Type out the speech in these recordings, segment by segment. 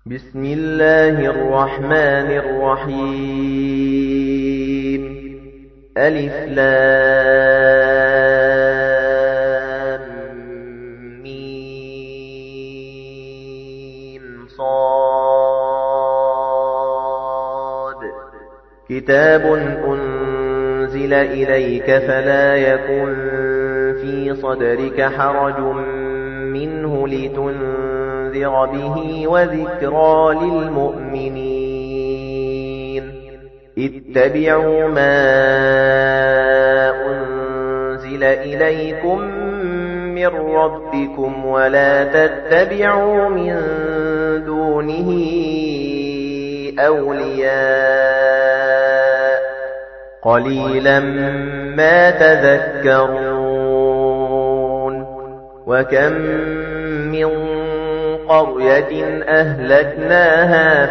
بسم الله الرحمن الرحيم ألف لام ميم صاد كتاب أنزل إليك فلا يكن في صدرك حرج منه لتنذر به وذكرى للمؤمنين اتبعوا ما أنزل إليكم من ربكم ولا تتبعوا من دونه أولياء قليلا ما تذكرون وكم من قرية أهلكناها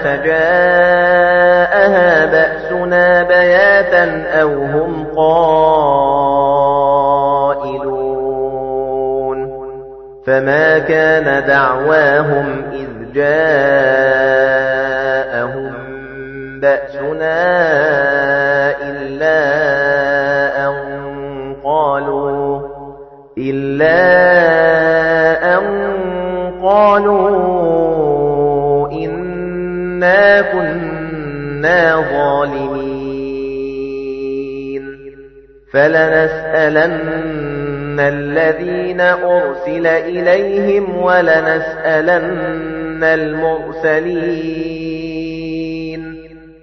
فجاءها بأسنا بياتا أو هم قائلون فما كان دعواهم إذ جاءهم بأسنا إلا أن قالوا إنا كنا ظالمين فلنسألن الذين أرسل إليهم ولنسألن المرسلين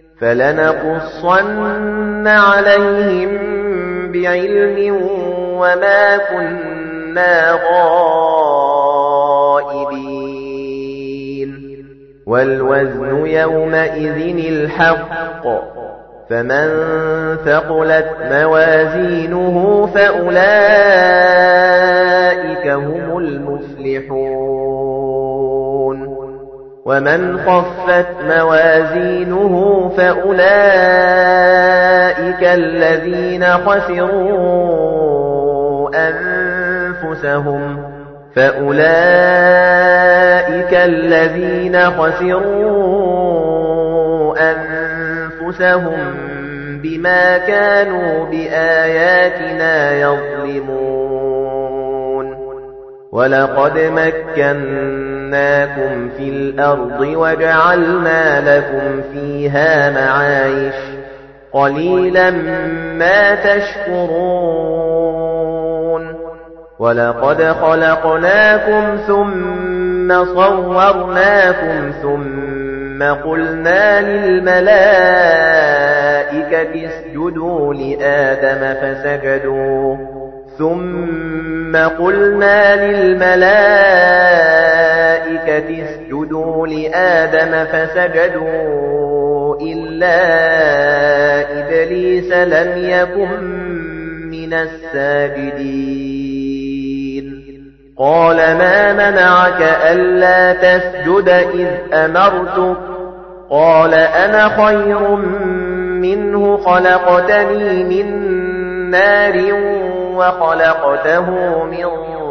فلنقصن عليهم بعلم وما كنا غائبين والوزن يومئذ الحق فمن ثقلت موازينه فأولئك هم المفلحون ومن خفت موازينه فأولئك الذين خسروا أنفسهم بما كانوا بآياتنا يظلمون ولقد مكناكم في الأرض وجعلنا لكم فيها معايش قليلا ما تشكرون ولقد خلقناكم ثم صورناكم ثم قلنا للملائكة اسجدوا لآدم فسجدوا إلا إبليس لم يكن من الساجدين قال ما منعك ألا تسجد إذ أمرتك قال أنا خير منه خلقتني من نار وخلقته من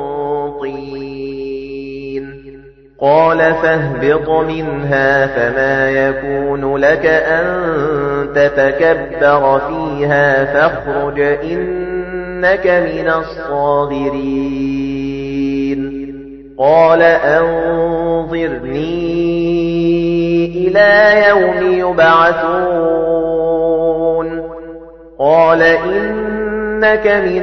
طين قال فاهبط منها فما يكون لك أن تتكبر فيها فاخرج إنك من الصاغرين قال أنظرني إلى يوم يبعثون قال إنك من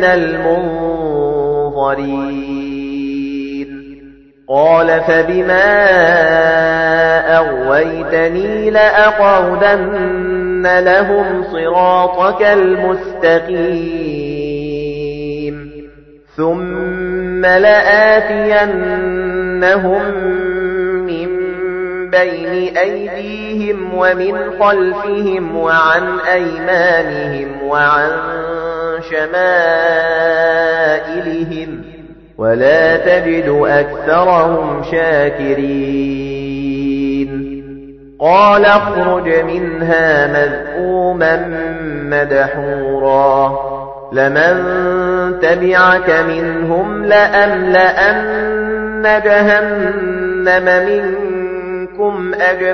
المنظرين قال فبما أغويتني لأقعدن لهم صراطك المستقيم ثم لآتينهم من بين أيديهم ومن خلفهم وعن أيمانهم وعن شمائلهم ولا تجد أكثرهم شاكرين قال اخرج منها مذءوما مدحورا لمن تبعك منهم لأملأن جهنم منكم منكم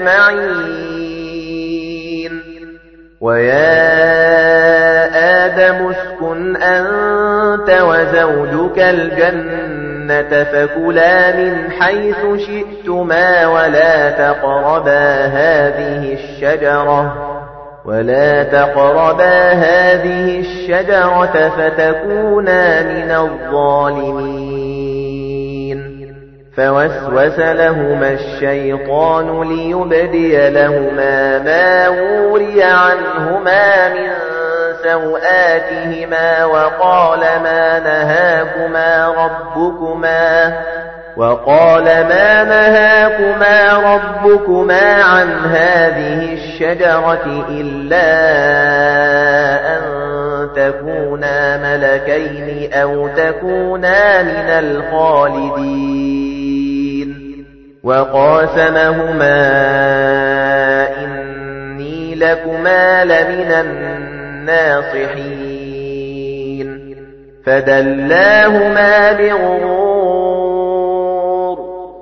أجمعين ويا آدم اسكن أنت وزوجك الجنة فكلا من حيث شئتما ولا تقربا هذه الشجرة فتكونا من الظالمين فوسوس لهما الشيطان ليبدي لهما ما وري عنهما من سوآتهما وقال ما نهاكما ربكما عن هذه الشجرة إلا أن تكونا ملكين أو تكونا من الخالدين وقاسمهما إني لكما لمن الناصحين فدلاهما بغرور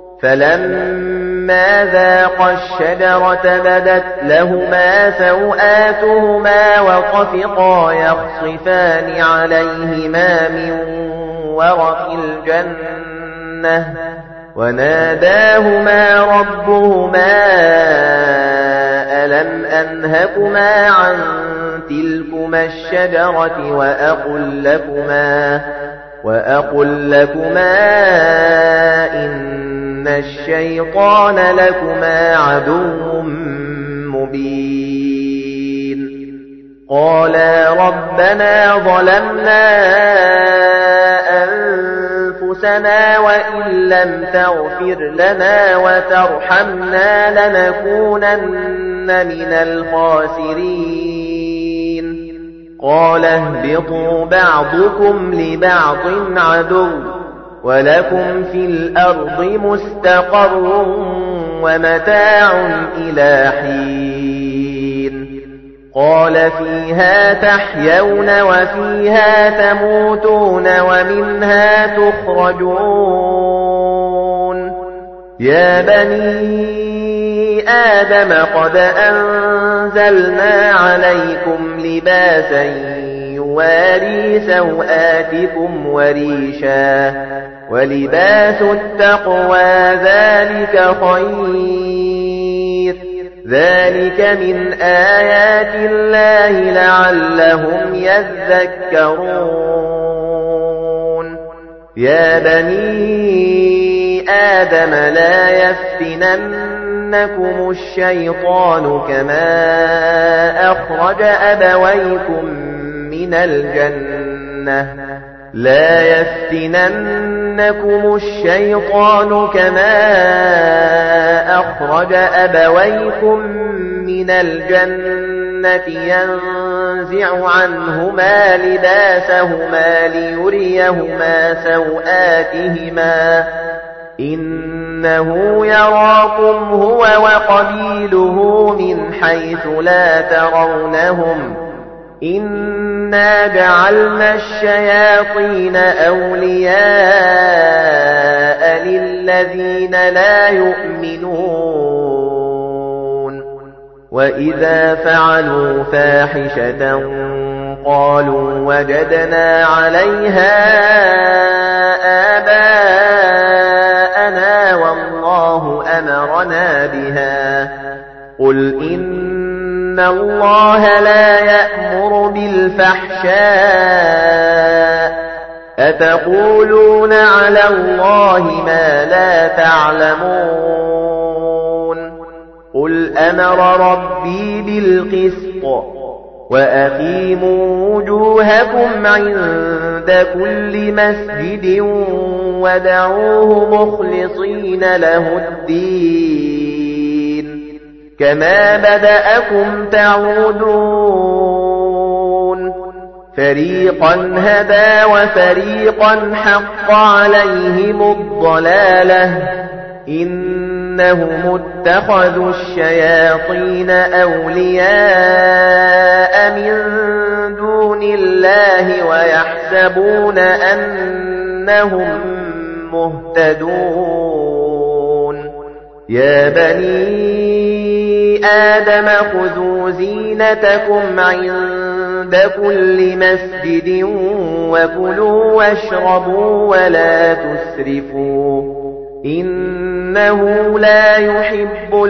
فلما ذاقا الشجرة بدت لهما سوآتهما وطفقا يخصفان عليهما من ورق الجنة وناداهما ربهما ألم أنهكما عن تلكما الشجرة وأقل لكما إن الشيطان لكما عدو مبين قالا ربنا ظلمنا أنفسنا وإن لم تغفر لنا وترحمنا لنكونن من الخاسرين قال اهبطوا بعضكم لبعض عدو ولكم في الأرض مستقر ومتاع إلى حين قال فيها تحيون وفيها تموتون ومنها تخرجون يا بني آدم قد أنزلنا عليكم لباسا يواري سوآتكم وريشا ولباس التقوى ذلك خير ذلك من آيات الله لعلهم يذكرون يا بني آدم لا يفتننكم الشيطان كما أخرج أبويكم من الجنة ينزع عنهما لباسهما ليريهما سوآتهما إنه يراكم هو وقبيله من حيث لا ترونهم إنا جعلنا الشياطين أولياء للذين لا يؤمنون وإذا فعلوا فاحشة قالوا وجدنا عليها آباءنا والله أمرنا بها قل إن الله لا يأمر بالفحشاء أتقولون على الله ما لا تعلمون قل أمر ربي بالقسط وأقيموا وجوهكم عند كل مسجد ودعوه مخلصين له الدين كما بدأكم تعودون فريقا هدى وفريقا حق عليهم الضلالة إنهم اتخذوا الشياطين أولياء من دون الله ويحسبون أنهم مهتدون يا بني آدم خذوا زينتكم عند كل مسجد وكلوا واشربوا ولا تسرفوا إنه لا يحب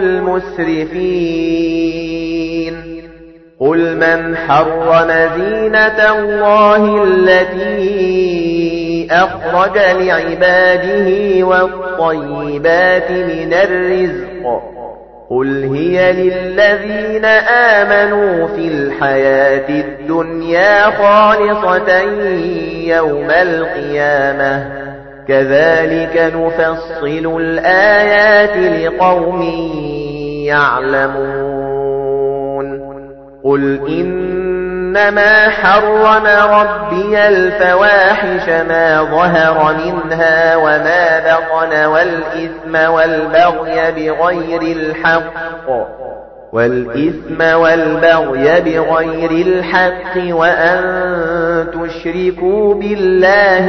المسرفين قل من حرم زينة الله التي أخرج لعباده والطيبات من الرزق قل هي للذين آمنوا في الحياة الدنيا خالصة يوم القيامة كذلك نفصل الآيات لقوم يعلمون قل إنما حرم ربي الفواحش ما ظهر منها وما بطن والإثم والبغي بغير الحق وأن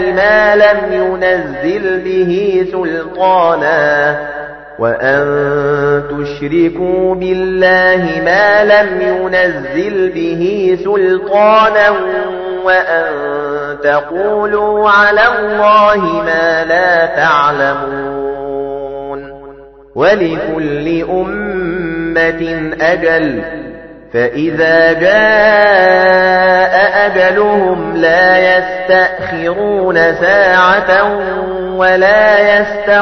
تشركوا بالله ما لم ينزل به سلطانا وأن تقولوا على الله ما لا تعلمون ولكل أمة أجل فإذا جاء أجلهم لا يستأخرون ساعة ولا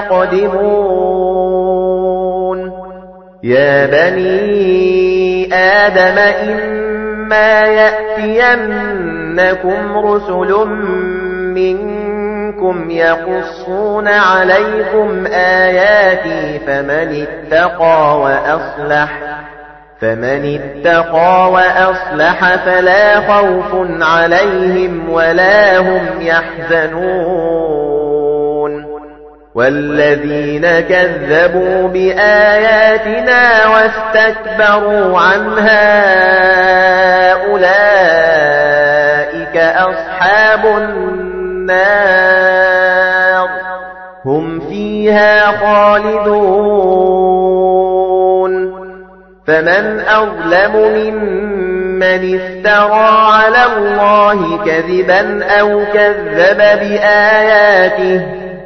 يستقدمون يا بني آدم إما يأتينكم رسل منكم يقصون عليكم آياتي فمن اتقى وأصلح فلا خوف عليهم ولا هم يحزنون والذين كذبوا بآياتنا واستكبروا عنها أولئك أصحاب النار هم فيها خالدون فمن أظلم ممن افترى على الله كذبا أو كذب بآياته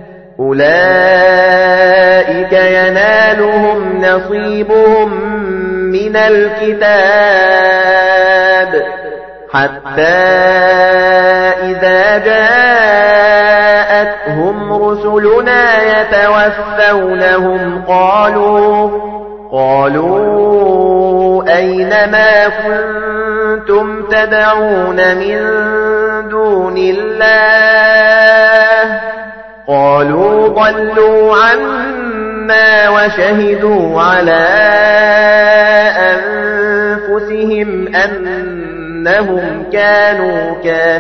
أولئك ينالهم نصيبهم من الكتاب حتى إذا جاءتهم رسلنا يتوفونهم قالوا أين ما كنتم تدعون من دون الله قالوا ضلوا عنا وشهدوا على أنفسهم أنهم كانوا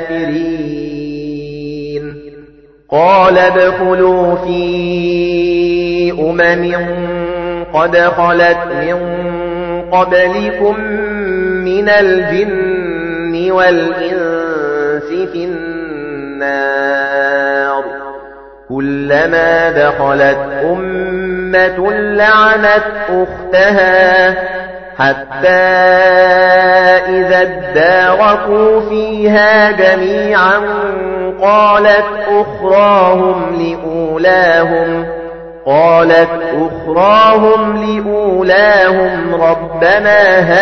كافرين قال ادخلوا في قد خلت من قبلكم من الجن والإنس في النار كلما دخلت أمة لعنت أختها حتى إذا اداركوا فيها جميعا قالت أخراهم لأولاهم ربنا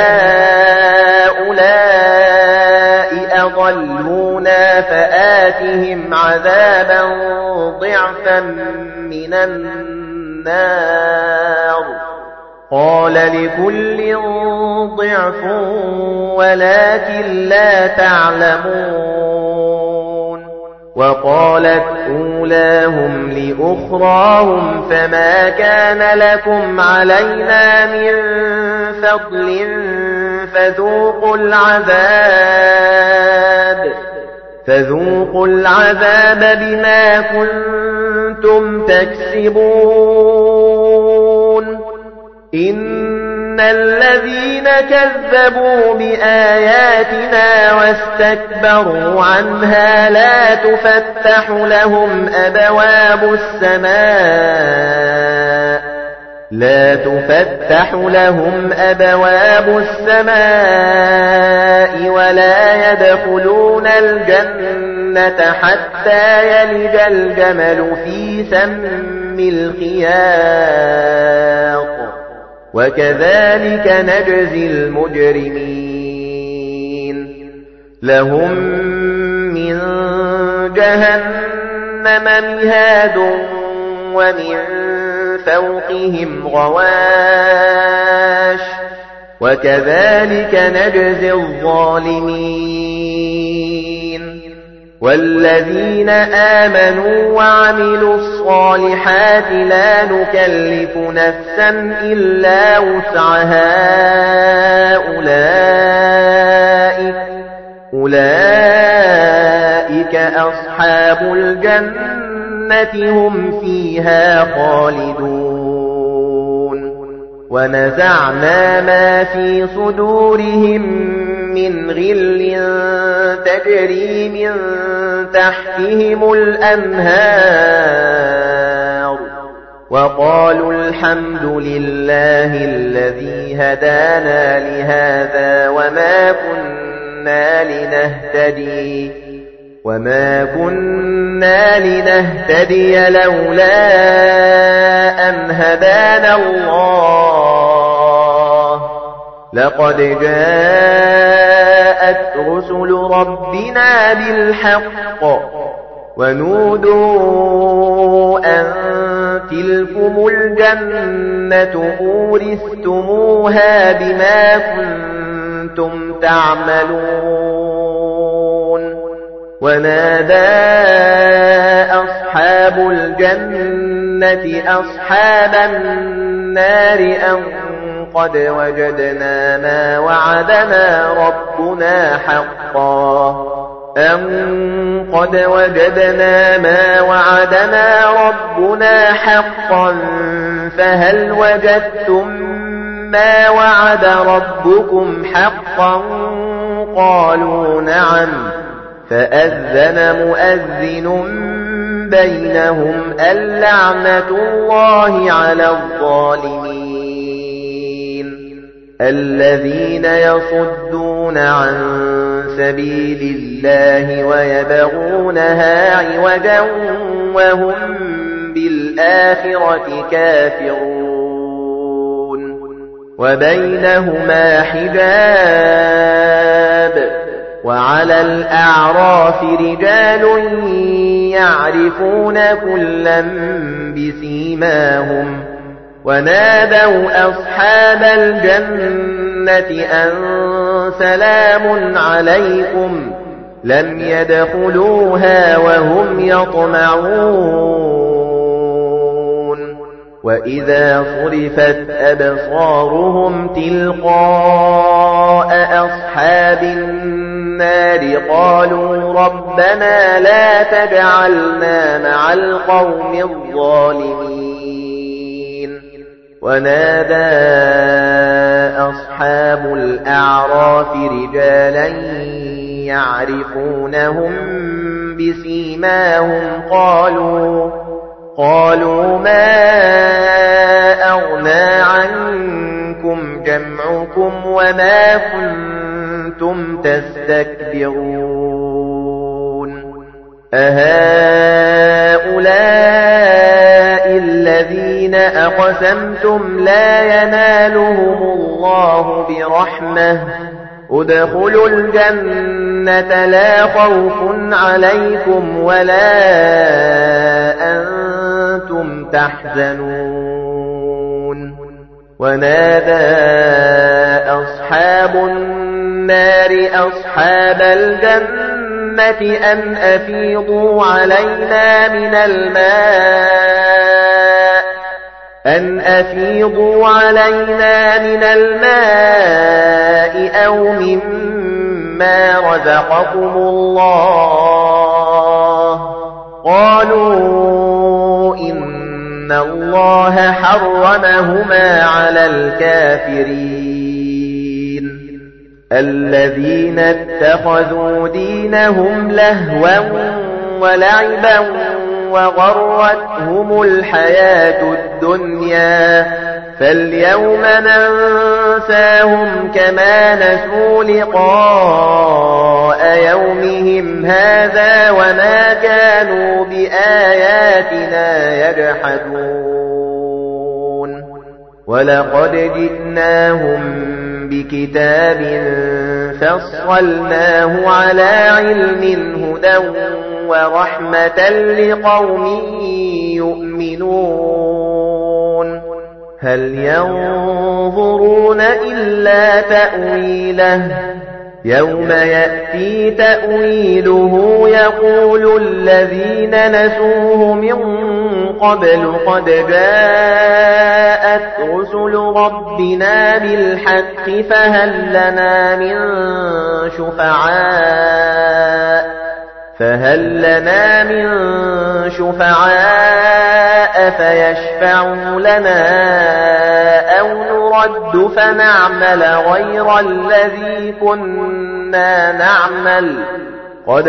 هؤلاء أضلونا فآتهم عذابا ضعفا من النار قال لكل ضعف ولكن لا تعلمون وقالت أولاهم لأخراهم فما كان لكم علينا من فضل فذوقوا العذاب بما كنتم تكسبون إن الذين كذبوا بآياتنا واستكبروا عنها لا تفتح لهم لا تفتح لهم أبواب السماء ولا يدخلون الجنة حتى يلج الجمل في سم الخياط وكذلك نجزي المجرمين لهم من جهنم مهاد ومن فوقهم غواش وكذلك نجزي الظالمين والذين آمنوا وعملوا الصالحات لا نكلف نفسا إلا وسعها أولئك أصحاب الجنة هم فيها خالدون ونزعنا ما في صدورهم من غل تجري من تحتهم الأنهار وقالوا الحمد لله الذي هدانا لهذا وما كنا لنهتدي لولا أن هدانا الله لقد جاءت رسل ربنا بالحق ونودوا أن تلكم الجنة أورثتموها بما كنتم تعملون ونادى أصحاب الجنة أصحاب النار أن قد وجدنا ما وعدنا ربنا حقا فهل وجدتم ما وعد ربكم حقا قالوا نعم فأذن مؤذن بينهم اللعنة الله على الظالمين الذين يصدون عن سبيل الله ويبغونها عوجا وهم بالآخرة كافرون وبينهما حجاب وعلى الأعراف رجال يعرفون كلا بسيماهم ونادوا أصحاب الجنة أن سلام عليكم لم يدخلوها وهم يطمعون وإذا صرفت أبصارهم تلقاء أصحاب النار قالوا ربنا لا تجعلنا مع القوم الظالمين ونادى أصحاب الأعراف رجالا يعرفونهم بسيماهم قالوا ما أغنى عنكم جمعكم وما كنتم تستكبرون أهؤلاء الذين أقسمتم لا ينالهم الله برحمة ادخلوا الجنة لا خوف عليكم ولا أنتم تحزنون ونادى أصحاب النار أصحاب الجنة أن أفيضوا علينا من الماء أو مما رزقكم الله قالوا إن الله حرمهما على الكافرين الذين اتخذوا دينهم لهوا ولعبا وغرتهم الحياة الدنيا فاليوم ننساهم كما نسوا لقاء يومهم هذا وما كانوا بآياتنا يجحدون ولقد جئناهم بكتاب فصلناه على علم هدى ورحمة لقوم يؤمنون هل ينظرون إلا تأويله يوم يأتي تأويله يقول الذين نسوه من قبل قد جاءت رسل ربنا بالحق فهل لنا من شفعاء فيشفعوا لنا أو نرد فنعمل غير الذي كنا نعمل قد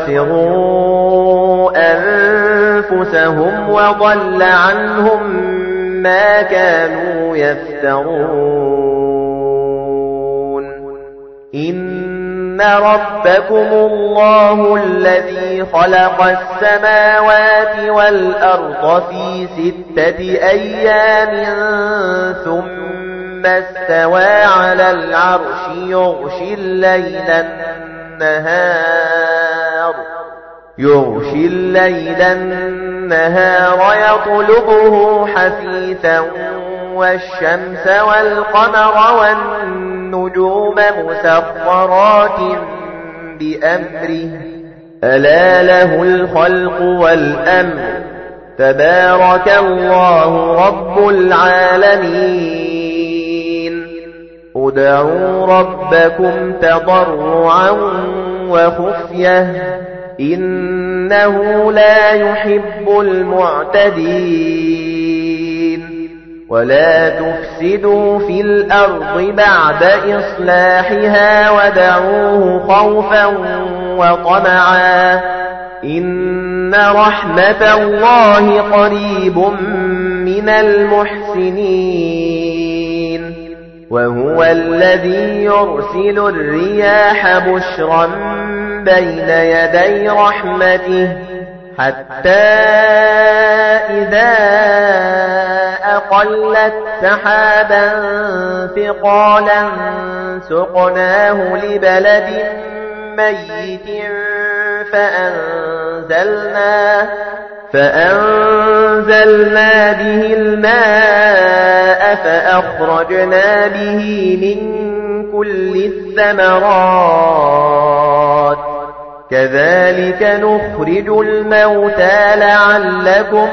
خسروا أنفسهم وضل عنهم ما كانوا يفترون إن ربكم الله الذي خلق السماوات والأرض في 6 أيام ثم استوى على العرش يغشي الليل النهار يطلبه حثيثا والشمس والقمر والنجوم مسخرات بأمره ألا له الخلق والأمر تبارك الله رب العالمين ادعوا ربكم تضرعا وخفية إنه لا يحب المعتدين ولا تفسدوا في الأرض بعد إصلاحها ودعوه خوفا وطمعا إن رحمة الله قريب من المحسنين وهو الذي يرسل الرياح بشرا بين يدي رحمته حتى إذا أقلت سحابا ثقالا سقناه لبلد ميت فأنزلنا به الماء فأخرجنا به من كل الثمرات كذلك نخرج الموتى لعلكم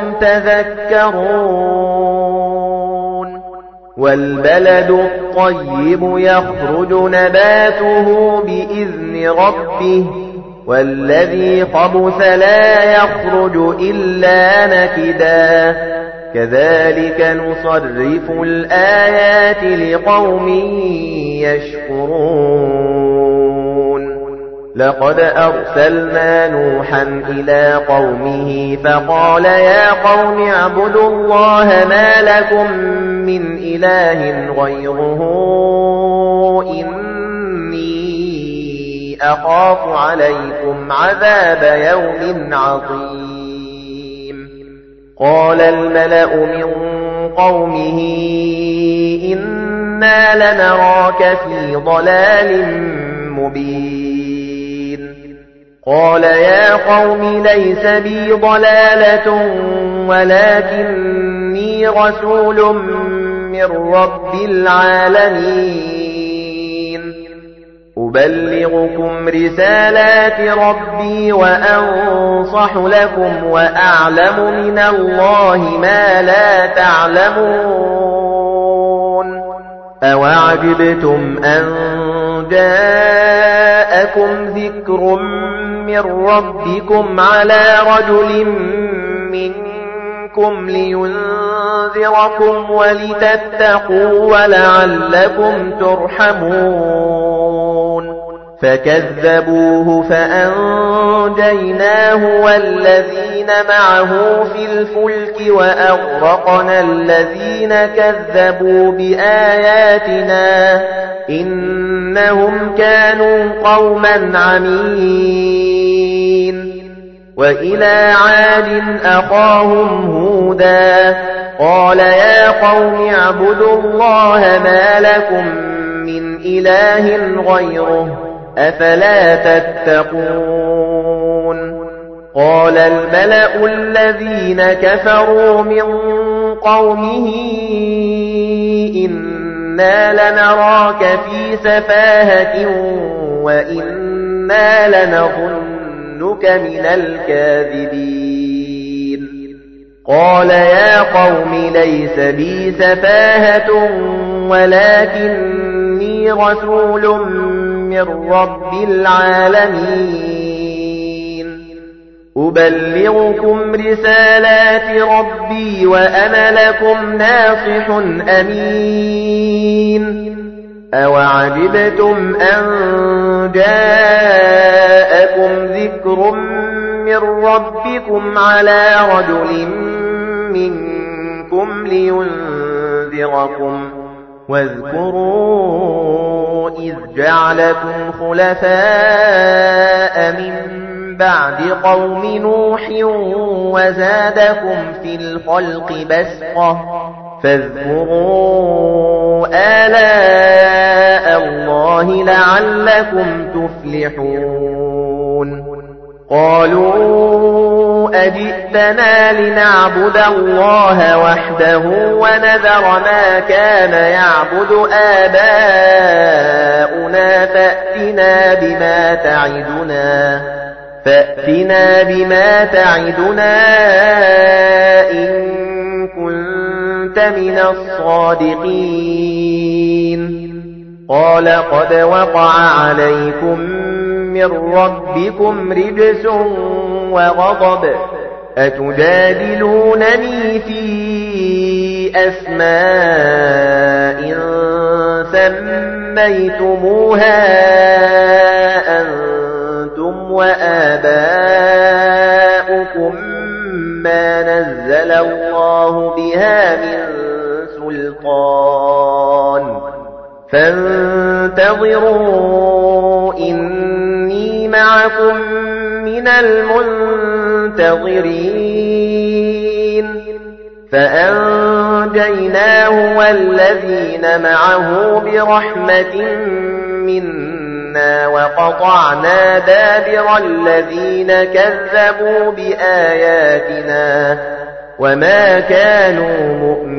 تذكرون والبلد الطيب يخرج نباته بإذن ربه والذي خبث لا يخرج إلا نكدا كذلك نصرف الآيات لقوم يشكرون لقد أرسلنا نوحا إلى قومه فقال يا قوم اعبدوا الله ما لكم من إله غيره أخاف عليكم عذاب يوم عظيم قال الملأ من قومه إنا لنراك في ضلال مبين قال يا قوم ليس بي ضلالة ولكني رسول من رب العالمين أبلغكم رسالات ربي وأنصح لكم وأعلم من الله ما لا تعلمون أوعجبتم أن جاءكم ذكر من ربكم على رجل منكم لينذركم ولتتقوا ولعلكم ترحمون فكذبوه فأنجيناه والذين معه في الفلك وأغرقنا الذين كذبوا بآياتنا إنهم كانوا قوما عمين. وإلى عاد أخاهم هودا قال يا قوم اعبدوا الله ما لكم من إله غيره أفلا تتقون. قال الملأ الذين كفروا من قومه إنا لنراك في سفاهة وإنا لنظنك من الكاذبين. قال يا قوم ليس بي سفاهة ولكني رسول من رب العالمين أبلغكم رسالات ربي وأنا لكم ناصح أمين. أوعجبتم أن جاءكم ذكر من ربكم على رجل منكم لينذركم واذكروا إذ جعلكم خلفاء من بعد قوم نوح وزادكم في الخلق بسطة فاذكروا آلاء الله لعلكم تفلحون. قالوا أجئتنا لنعبد الله وحده ونذر ما كان يعبد آباؤنا فأتنا بما تعدنا إن كنت من الصادقين. قال قد وقع عليكم من ربكم رجس وغضب أتجادلونني في أسماء سميتموها أنتم وآباؤكم ما نزل الله بها من سلطان فانتظروا إني معكم من المنتظرين. فأنجيناه والذين معه برحمة منا وقطعنا دابر الذين كذبوا بآياتنا وما كانوا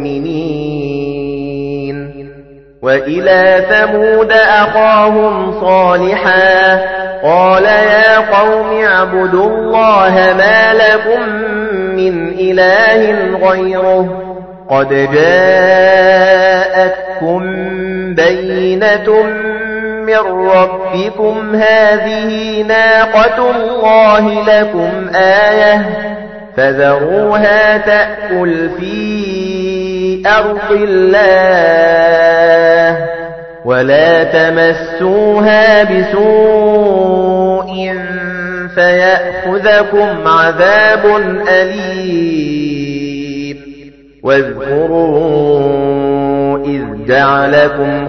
مؤمنين. وإلى ثمود أخاهم صالحا قال يا قوم اعبدوا الله ما لكم من إله غيره قد جاءتكم بينة من ربكم هذه ناقة الله لكم آية فذروها تأكل في أرض الله ولا تمسوها بسوء فيأخذكم عذاب أليم. واذكروا إذ جعلكم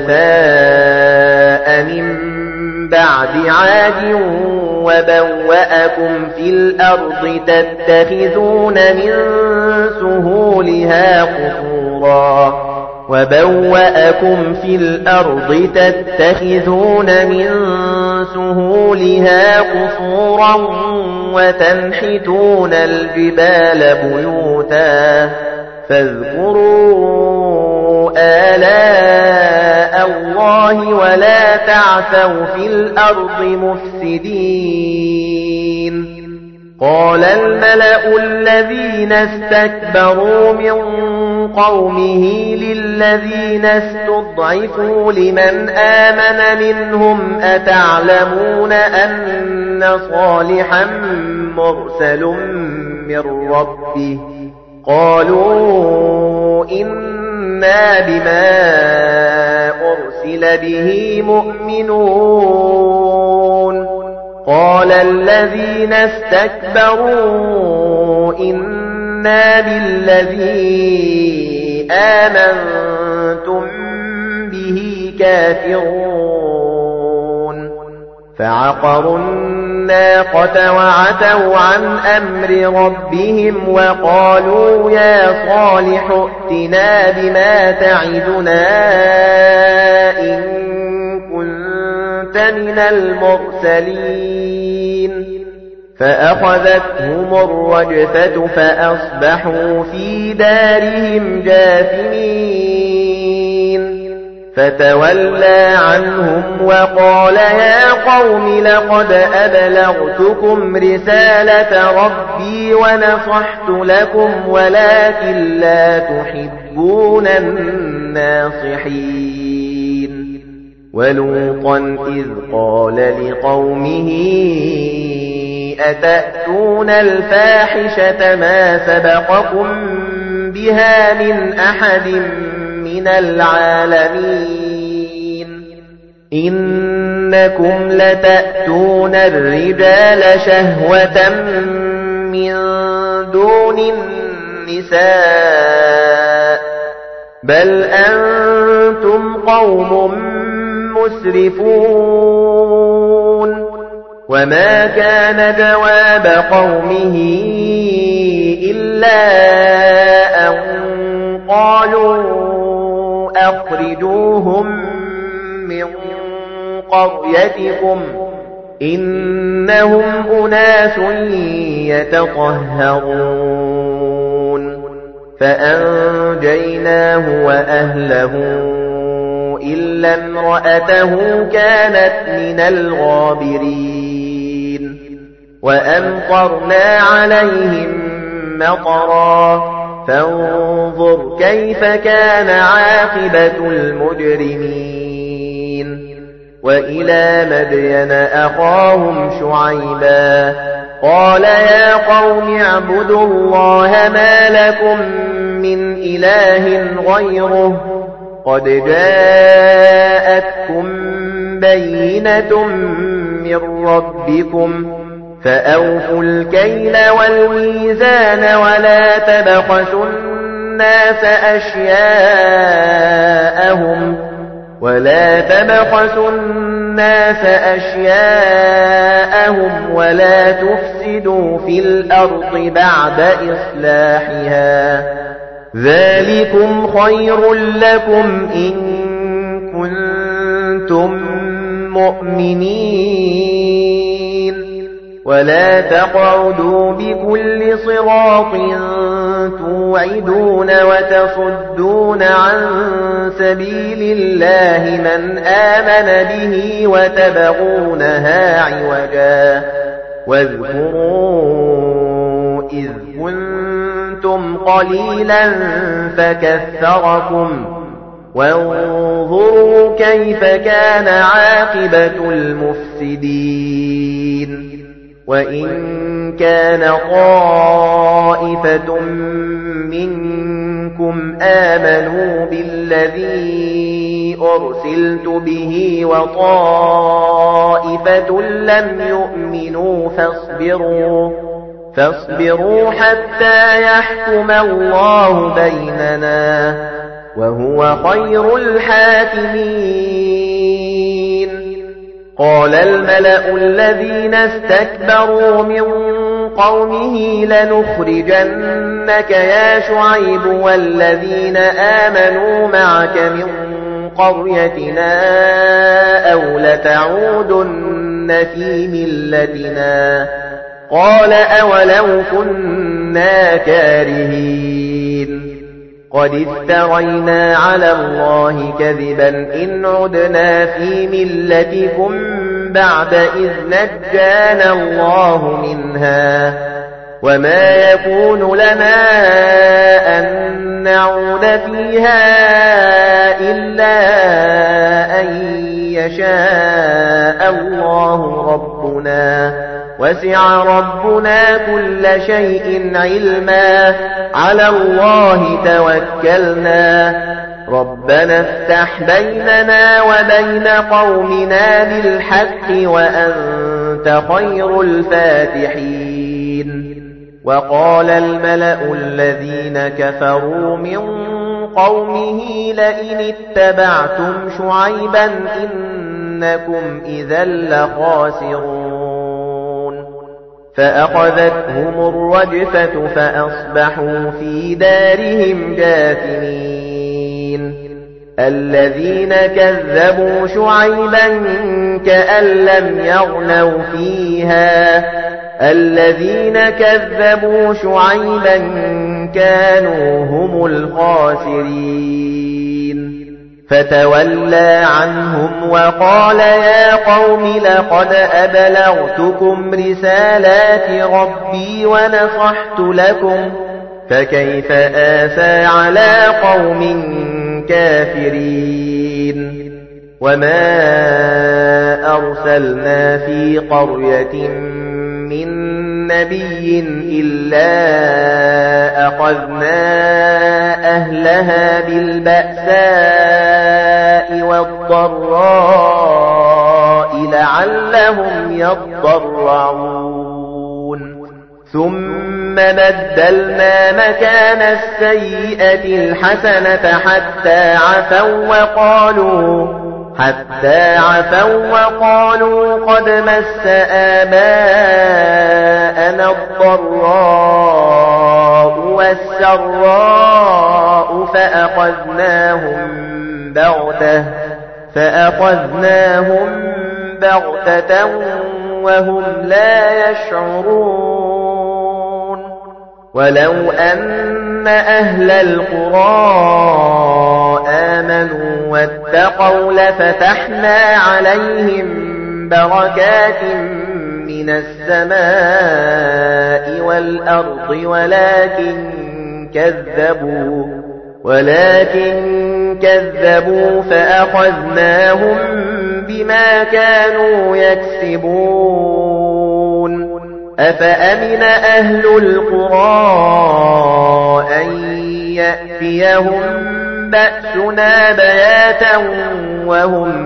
خلفاء من بعد عاد وبوأكم في الأرض تتخذون من سهولها قصورا وتنحتون الجبال بيوتا فاذكروا آلاء الله ولا تعثوا في الأرض مفسدين. قال الملأ الذين استكبروا من قومه للذين استضعفوا لمن آمن منهم أتعلمون أن صالحا مرسل من ربه قالوا إنا بما أرسل به مؤمنون. الذين استكبروا إنا بالذي آمنتم به كافرون فعقروا الناقة وعتوا عن أمر ربهم وقالوا يا صالح ائتنا بما تعدنا إن كنت من المرسلين فأخذتهم الرجفة فأصبحوا في دارهم جاثمين فتولى عنهم وقال يا قوم لقد أبلغتكم رسالة ربي ونصحت لكم ولكن لا تحبون الناصحين ولوطا إذ قال لقومه أتأتون الفاحشة ما سبقكم بها من أحد من العالمين إنكم لتأتون الرجال شهوة من دون النساء بل أنتم قوم مسرفون وما كان جواب قومه إلا أن قالوا أخرجوهم من قريتكم إنهم أناس يتطهرون فأنجيناه وأهله إلا امرأته كانت من الغابرين وأمطرنا عليهم مطرا فانظر كيف كان عاقبة المجرمين وإلى مدين أخاهم شعيبا قال يا قوم اعبدوا الله ما لكم من إله غيره قد جاءتكم بينة من ربكم فأوفوا الكيل والميزان ولا تبخسوا الناس أشياءهم ولا تفسدوا في الأرض بعد إصلاحها ذلكم خير لكم إن كنتم مؤمنين ولا تقعدوا بكل صراط توعدون وتصدون عن سبيل الله من آمن به وتبغونها عوجا واذكروا إذ كنتم قليلا فكثركم وانظروا كيف كان عاقبة المفسدين وإن كان طائفة منكم آمنوا بالذي أرسلت به وطائفة لم يؤمنوا فاصبروا حتى يحكم الله بيننا وهو خير الحاكمين قال الملأ الذين استكبروا من قومه لنخرجنك يا شعيب والذين آمنوا معك من قريتنا أو لتعودن في ملتنا قال أولو كنا كارهين قد افترينا على الله كذبا إن عدنا في ملتكم بعد إذ نجانا الله منها وما يكون لنا أن نعود فيها إلا أن يشاء الله ربنا وسع ربنا كل شيء علما على الله توكلنا ربنا افتح بيننا وبين قومنا بالحق وأنت وأنت خير الفاتحين وقال الملأ الذين كفروا من قومه لئن اتبعتم شعيبا إنكم إذا لخاسرون فأخذتهم الرجفة فأصبحوا في دارهم جاثمين الذين كذبوا شعيبا كأن لم يغنوا فيها الذين كذبوا شعيبا كانوا هم الخاسرين فتولى عنهم وقال يا قوم لقد أبلغتكم رسالات ربي ونصحت لكم فكيف آسى على قوم كافرين وما أرسلنا في قرية من نبي إلا أخذنا أهلها بالبأساء والضراء لعلهم يضرعون ثم بدلنا مكان السيئة الحسنة حتى عفوا وقالوا قد مس آباءنا الضراء والسراء فأخذناهم بغتة وهم لا يشعرون ولو أن أهل القرى آمنوا واتقوا لفتحنا عليهم بركات من السماء والأرض ولكن كذبوا فأخذناهم بما كانوا يكسبون أفأمن أهل القرى أن يأتيهم بأسنا بياتا وهم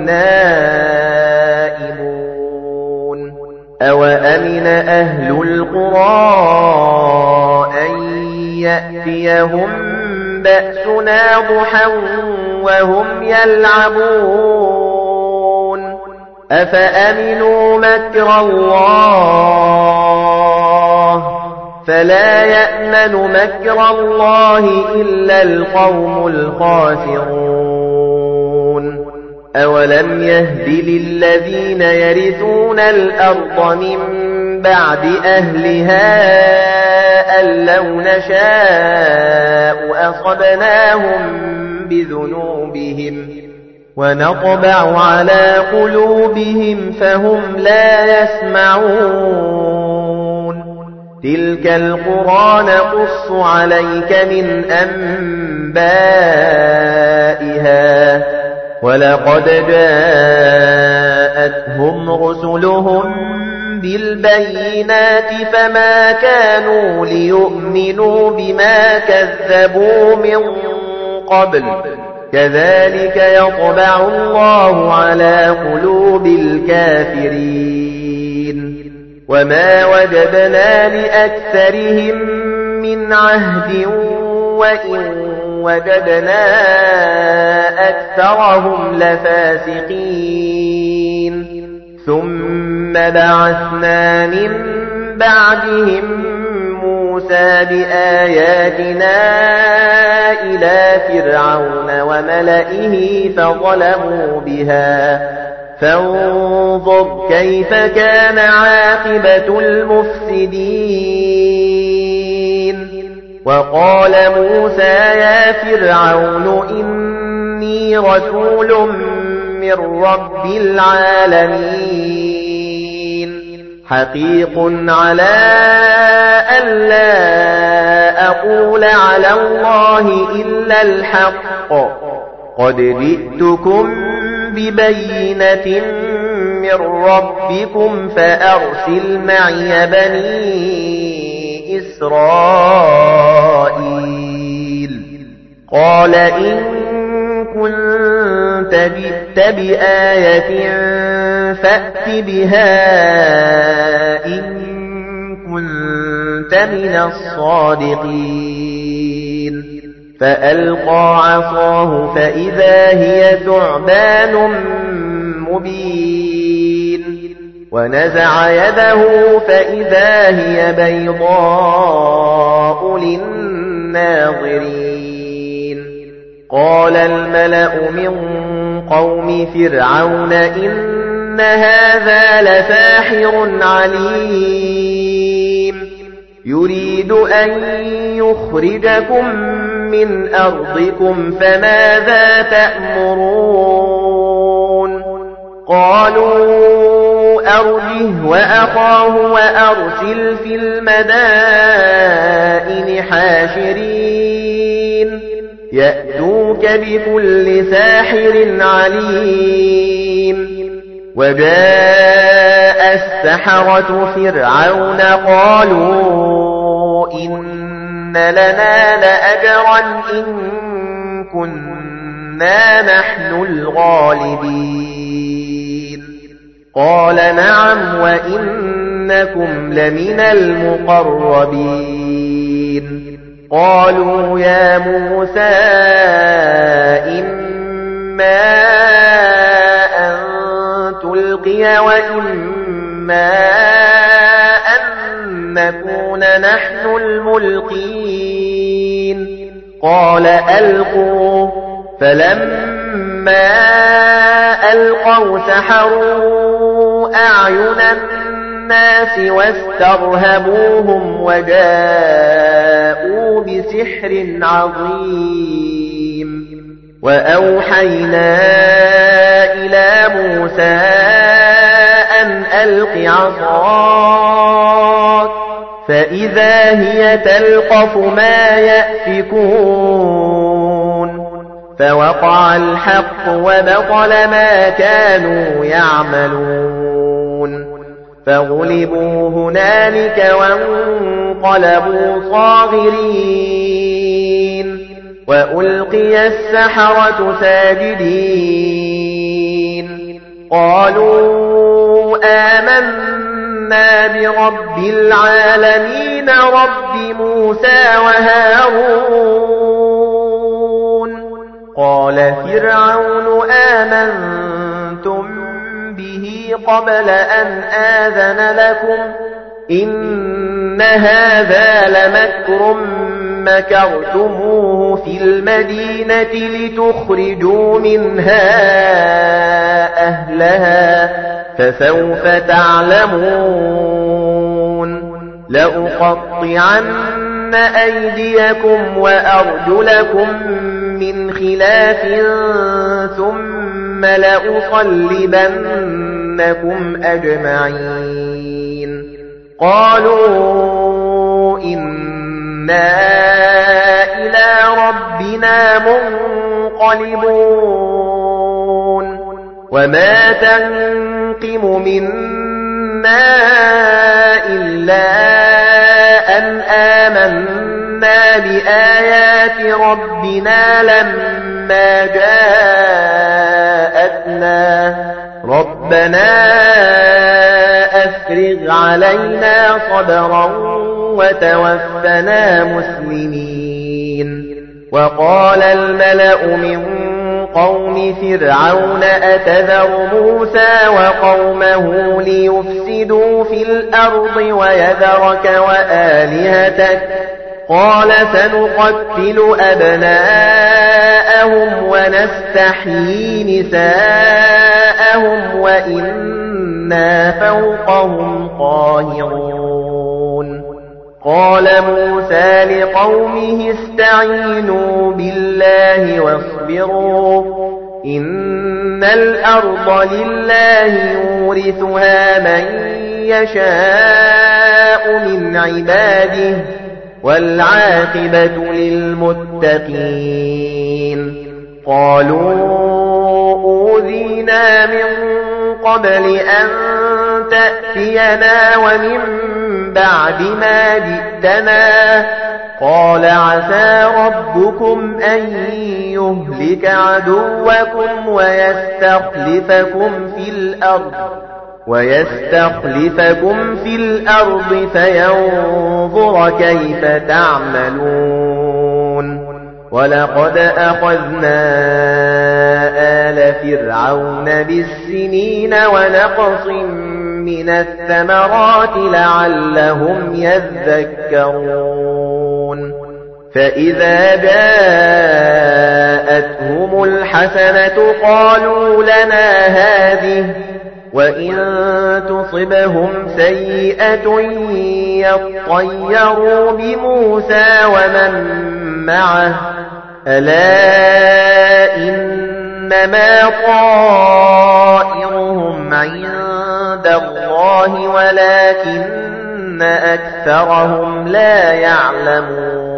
نائمون أوأمن أهل القرى أن يأتيهم بأسنا ضحى وهم يلعبون أفأمنوا مكر الله فلا يأمن مكر الله إلا القوم الخاسرون أولم يهد للذين يرثون الأرض من بعد أهلها أن لو نشاء أصبناهم بذنوبهم ونطبع على قلوبهم فهم لا يسمعون تلك القرى نقص عليك من أنبائها ولقد جاءتهم رسلهم بالبينات فما كانوا ليؤمنوا بما كذبوا من قبل كذلك يطبع الله على قلوب الكافرين وما وجدنا لأكثرهم من عهد وإن وجدنا أكثرهم لفاسقين ثم بعثنا من بعدهم موسى بآياتنا إلى فرعون وملئه فظلموا بها فانظر كيف كان عاقبة المفسدين وقال موسى يا فرعون إني رسول من رب العالمين حقيق على ألا أقول على الله إلا الحق قد جئتكم ببينة من ربكم فأرسل معي بني إسرائيل قال إن كنت جئت بآية فأت بها إن كنت من الصادقين فألقى عصاه فإذا هي ثعبان مبين ونزع يده فإذا هي بيضاء للناظرين قال الملأ من قوم فرعون إن هذا لساحر عليم يريد أن يخرجكم من أرضكم فماذا تأمرون قالوا أرجه وأخاه وأرسل في المدائن حاشرين يأتوك بكل ساحر عليم وجاء السحرة فرعون قالوا إن لنا لأجرا إن كنا نحن الغالبين قال نعم وإنكم لمن المقربين قالوا يا موسى إما أن تلقي وإما أن نكون نحن الملقين قال ألقوا فلما ألقوا سحروا أعين الناس واسترهبوهم وجاءوا بسحر عظيم وأوحينا إلى موسى أن ألق عصاك فإذا هي تلقف ما يأفكون فوقع الحق وبطل ما كانوا يعملون فغلبوا هنالك وانقلبوا صاغرين وألقي السحرة ساجدين قالوا آمنا برب العالمين رب موسى وهارون قال فرعون آمنتم به قبل أن آذن لكم إن هذا لمكر مكرتموه في المدينة لتخرجوا منها أهلها فسوف تعلمون لأقطعن أيديكم وأرجلكم من خلاف ثم لأصلبنكم أجمعين قالوا إنا إلى ربنا منقلبون وما تنقم منا إلا أن آمنا بآيات ربنا لما جاءتنا ربنا أفرغ علينا صبرا وتوفنا مسلمين وقال الملأ من قوم فرعون أتذر موسى وقومه ليفسدوا في الأرض ويذرك وآلهتك قال سنقتل أبناءهم ونستحيي نساءهم وإنا فوقهم قاهرون قال موسى لقومه استعينوا بالله واصبروا إن الأرض لله يورثها من يشاء من عباده والعاقبة للمتقين قالوا أوذينا من قبل أن تأتينا ومن بعد ما جئتنا قال عسى ربكم أن يهلك عدوكم ويستخلفكم في الأرض فينظر كيف تعملون ولقد أخذنا آل فرعون بالسنين ونقص من الثمرات لعلهم يذكرون فإذا جاءتهم الحسنة قالوا لنا هذه وإن تصبهم سيئة يطيروا بموسى ومن معه ألا إنما طائرهم عند الله ولكن أكثرهم لا يعلمون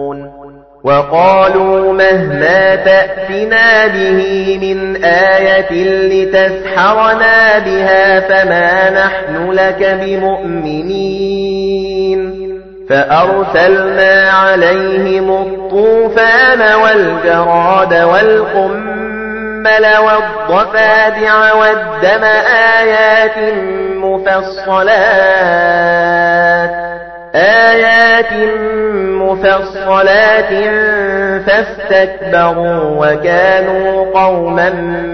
وقالوا مهما تأتنا به من آية لتسحرنا بها فما نحن لك بمؤمنين فأرسلنا عليهم الطوفان والجراد والقمل والضفادع والدم آيات مفصلات فاستكبروا وكانوا قوما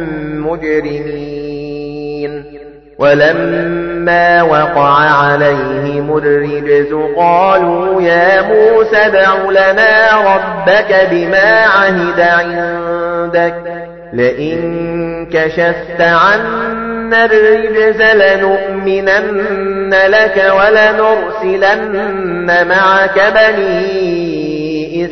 مجرمين ولما وقع عليهم الرجز قالوا يا موسى ادع لنا ربك بما عهد عندك لئن كشفت عنا الرجز لنؤمنن لك ولنرسلن معك بني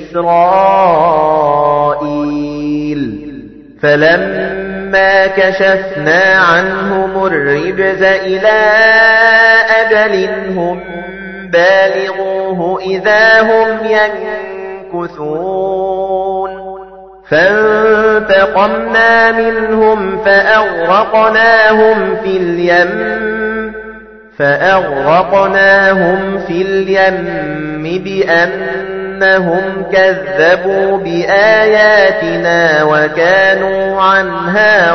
إسرائيل فلما كشفنا عنهم الرجز إلى أجل هم بالغوه إذا هم ينكثون فانتقمنا منهم فأغرقناهم في اليم بأنهم كذبوا بآياتنا وكانوا عنها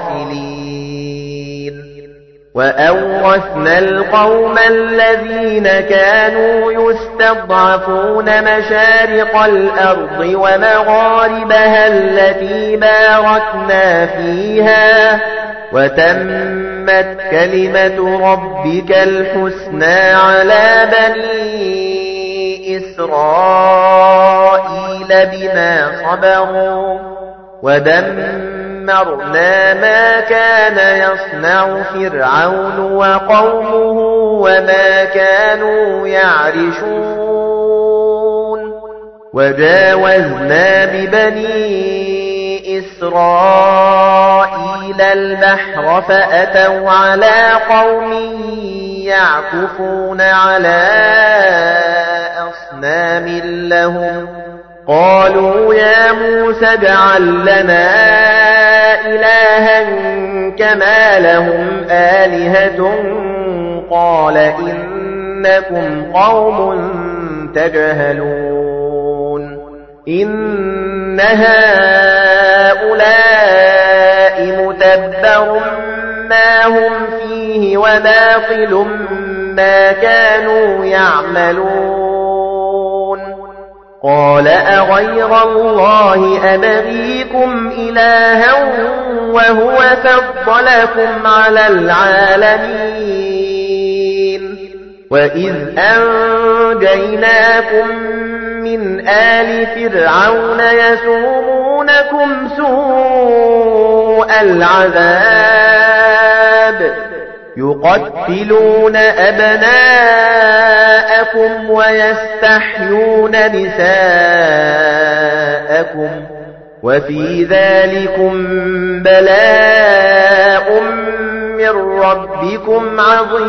غافلين وأورثنا القوم الذين كانوا يستضعفون مشارق الأرض ومغاربها التي باركنا فيها وتمت كلمة ربك الحسنى على بني إسرائيل بما صبروا ودمرنا ما كان يصنع فرعون وقومه وما كانوا يعرشون وجاوزنا ببني إسرائيل البحر فأتوا على قوم يعكفون على أصنام لهم قالوا يا موسى اجعل لنا إلها كما لهم آلهة قال إنكم قوم تجهلون إن هؤلاء متبر ما هم فيه وباطل ما كانوا يعملون قال أغير الله أبغيكم إلها وهو فضلكم على العالمين وإذ أنجيناكم من آل فرعون يسومونكم سوء العذاب يقتلون أبناءكم ويستحيون نساءكم وفي ذلكم بلاء من ربكم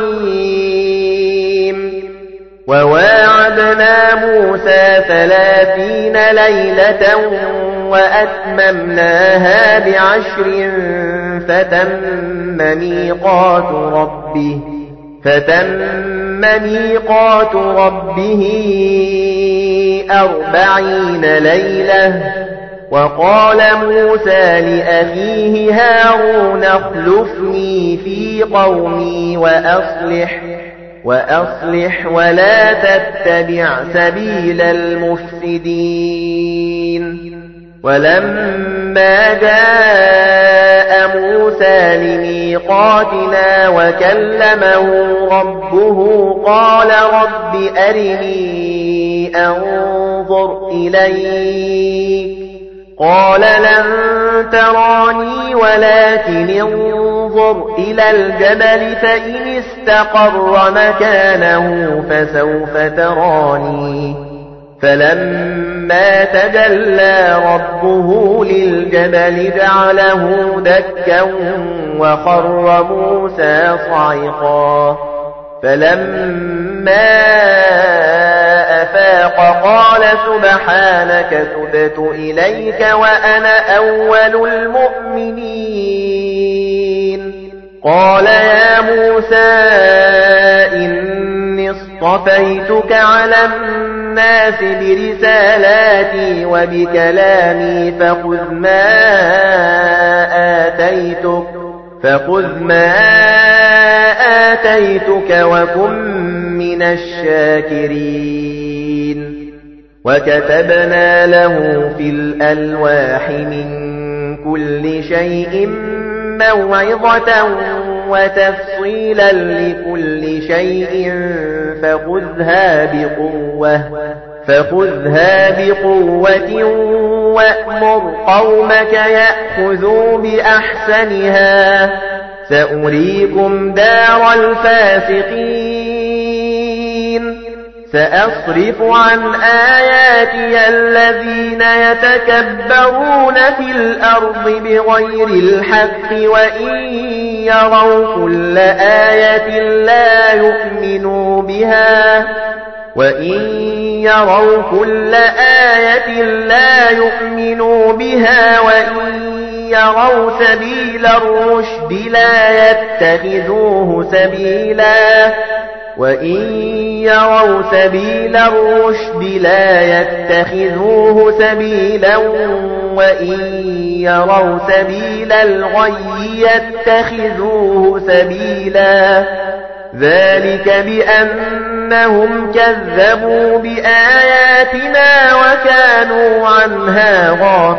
عظيم وواعدنا موسى 30 ليلة وأتممناها ب10 فتم ميقات ربه 40 ليلة. وقال موسى لأخيه هارون اخلفني في قومي وأصلح ولا تتبع سبيل المفسدين. ولما جاء موسى لميقاتنا وكلمه ربه قال رب أرني أنظر إليك قال لن تراني ولكن انظر إلى الجبل فإن استقر مكانه فسوف تراني. فلما تجلى ربه للجبل جعله دكا وخر موسى صعقا. فلما أفاق قال سبحانك تبت إليك وأنا أول المؤمنين. قال يا موسى إني اصطفيتك على الناس برسالاتي وبكلامي فخذ ما آتيتك وكن من الشاكرين. وكتبنا له في الألواح من كل شيء موعظة وتفصيلا لكل شيء فخذها بقوة وأمر قومك يأخذوا بأحسنها سأريكم دار الفاسقين. سأصرف عن آياتي الذين يتكبرون في الأرض بغير الحق وإن يروا كل آية لا يؤمنوا بها وإن يروا سبيل الرشد لا يتخذوه سبيلا وإن يروا سبيل الغي يتخذوه سبيلا. ذلك بأنهم كذبوا بآياتنا وكانوا عنها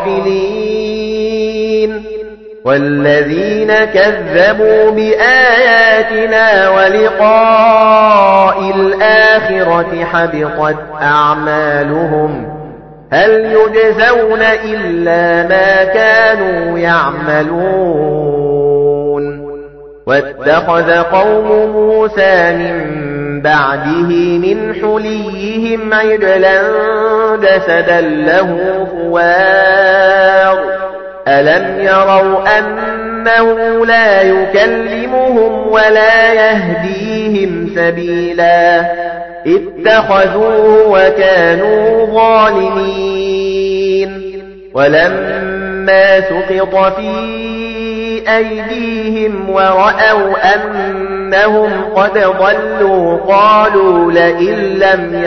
غافلين. والذين كذبوا بآياتنا ولقاء الآخرة حبطت أعمالهم هل يجزون إلا ما كانوا يعملون. واتخذ قوم موسى من بعده من حليهم عجلا جسدا له خوار ألم يروا أنه لا يكلمهم ولا يهديهم سبيلا اتخذوه وكانوا ظالمين. ولما سقط في أيديهم ورأوا أنهم قد ضلوا قالوا لئن لم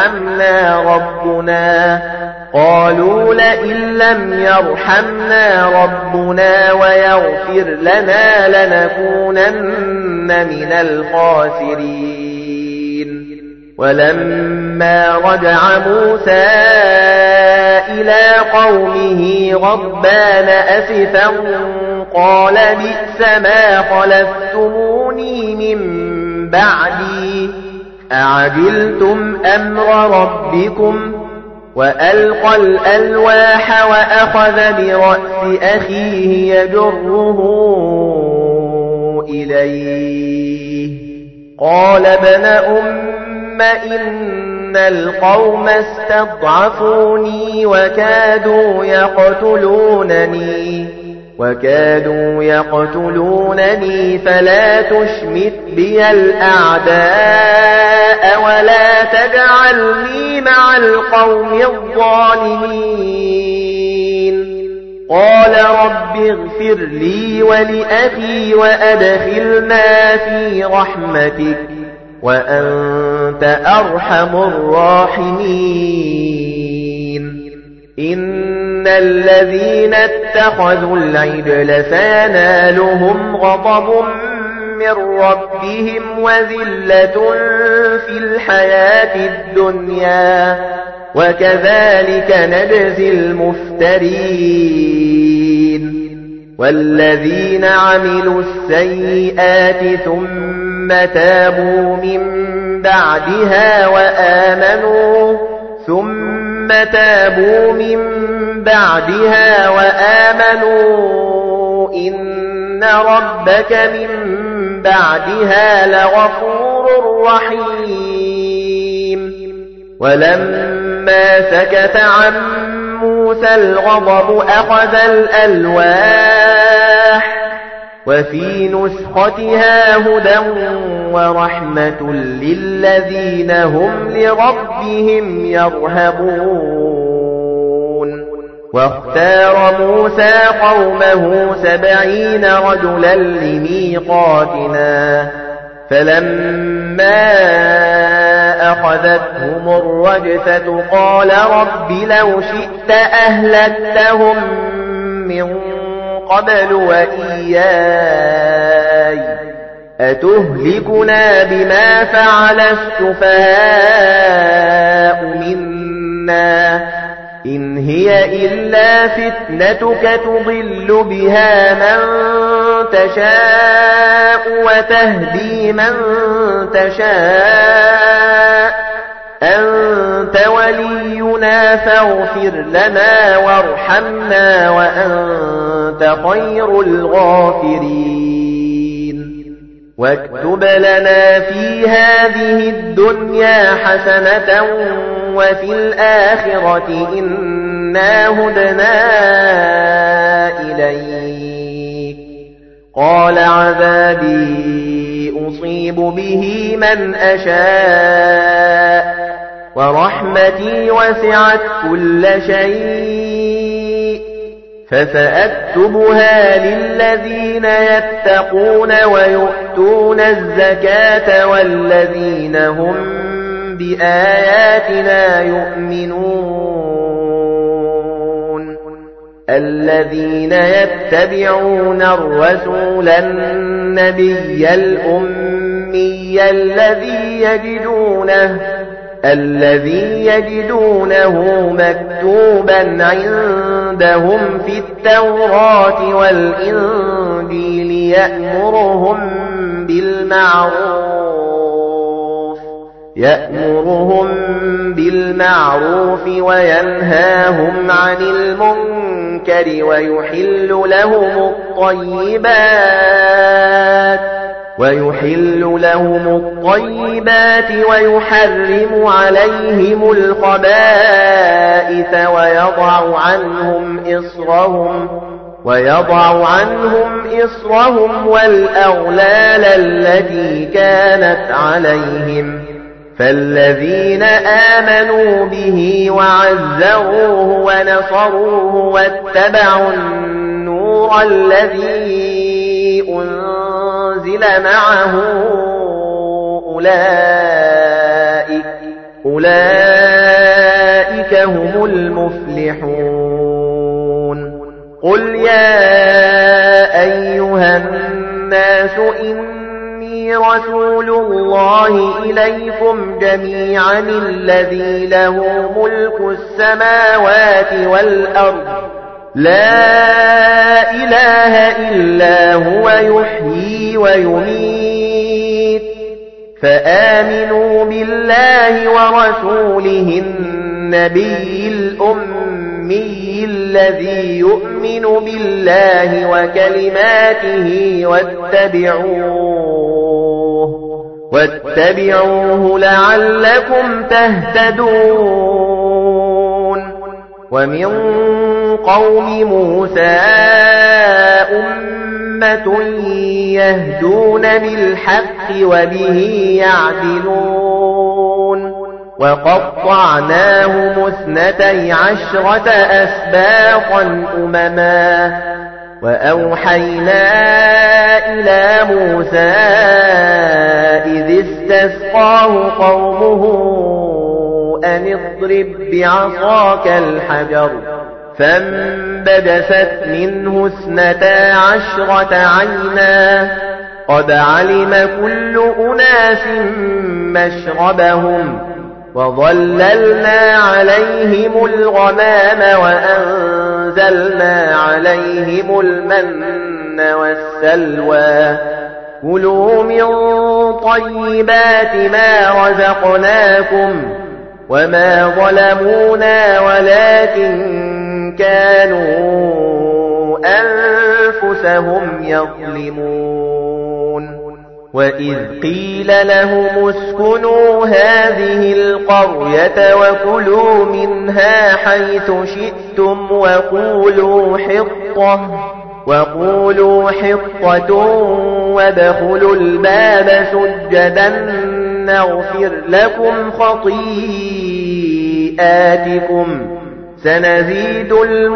يرحمنا ربنا ويغفر لنا لنكونن من الخاسرين. ولما رجع موسى إلى قومه غضبان أسفا قال بئس ما خلفتموني من بعدي أعجلتم أمر ربكم. وألقى الألواح وأخذ برأس أخيه يجره إليه قال ابن أم إن القوم استضعفوني وكادوا يقتلونني فلا تشمت بي الأعداء ولا تجعلني مع القوم الظالمين. قال رب اغفر لي ولأخي وأدخلنا في رحمتك وأنت وأنت أرحم الراحمين إن الذين اتخذوا العجل سينالهم غضب من ربهم وذلة في الحياة الدنيا وكذلك نجزي المفترين والذين عملوا السيئات ثم تابوا من بعدها وآمنوا إن ربك من بعدها لغفور رحيم ولما سكت عن موسى الغضب أخذ الألواح وفي نسختها هدى ورحمة للذين هم لربهم يرهبون واختار موسى قومه 70 رجلا لميقاتنا فلما أخذتهم الرجفة قال رب لو شئت أهلكتهم من قبل وإياي أتهلكنا بما فعل السفهاء منا إن هي إلا فتنتك تضل بها من تشاء وتهدي من تشاء أنت ولينا فاغفر لنا وارحمنا وأنت خير الغافرين واكتب لنا في هذه الدنيا حسنة وفي الآخرة إنا هدنا إليك قال عذابي أصيب به من أشاء ورحمتي وسعت كل شيء فسأكتبها للذين يتقون ويؤتون الزكاة والذين هم بآياتنا يؤمنون الذين يتبعون الرسول النبي الأمي الذي يجدونه مكتوبا عندهم في التوراة والإنجيل يأمرهم بالمعروف وينهاهم عن المنكر ويحل لهم الطيبات ويحرم عليهم الخبائث ويضع عنهم إصرهم والأغلال التي كانت عليهم فالذين آمنوا به وعزروه ونصروه واتبعوا النور الذي أنزل معه أولئك هم المفلحون قل يا أيها الناس إني رسول الله إليكم جميعا الذي له ملك السماوات والأرض لا إله إلا هو يحيي ويميت فآمنوا بالله ورسوله النبي الأمي الذي يؤمن بالله وكلماته واتبعوه لعلكم تهتدون ومن قوم موسى أمة يهدون بالحق وبه يعدلون وقطعناهم 12 أسباطا أمما وأوحينا إلى موسى إذ استسقاه قومه أن اضرب بعصاك الحجر فانبجست منه 12 عينا قد علم كل أناس مشربهم وظللنا عليهم الغمام وأنزلنا عليهم المن والسلوى كلوا من طيبات ما رزقناكم وما ظلمونا ولكن كانوا أنفسهم يظلمون وإذ قيل لهم اسكنوا هذه القرية وكلوا منها حيث شئتم وقولوا حطة وادخلوا الباب سجدا نغفر لكم خطيئاتكم سنزيد